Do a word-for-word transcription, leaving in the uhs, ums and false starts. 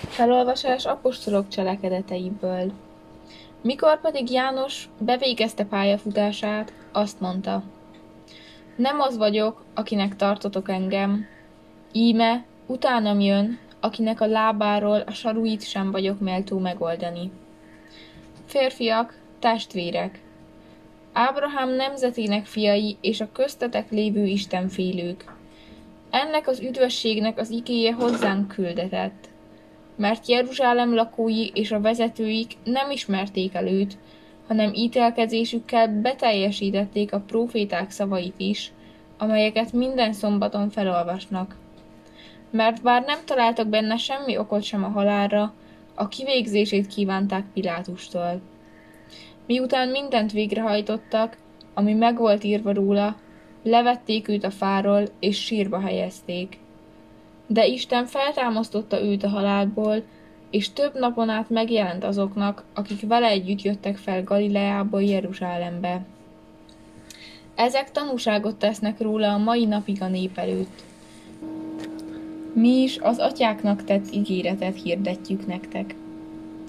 Felolvasás apostolok cselekedeteiből. Mikor pedig János bevégezte pályafutását, azt mondta: Nem az vagyok, akinek tartotok engem, íme utánam jön, akinek a lábáról a saruit sem vagyok méltó megoldani. Férfiak, testvérek! Ábrahám nemzetének fiai és a köztetek lévő istenfélők. Ennek az üdvösségnek az igéje hozzánk küldetett, mert Jeruzsálem lakói és a vezetőik nem ismerték el őt, hanem ítélkezésükkel beteljesítették a próféták szavait is, amelyeket minden szombaton felolvasnak. Mert bár nem találtak benne semmi okot sem a halálra, a kivégzését kívánták Pilátustól. Miután mindent végrehajtottak, ami meg volt írva róla, levették őt a fáról és sírba helyezték. De Isten feltámasztotta őt a halálból, és több napon át megjelent azoknak, akik vele együtt jöttek fel Galileából Jeruzsálembe. Ezek tanúságot tesznek róla a mai napig a nép előtt. Mi is az atyáknak tett ígéretet hirdetjük nektek.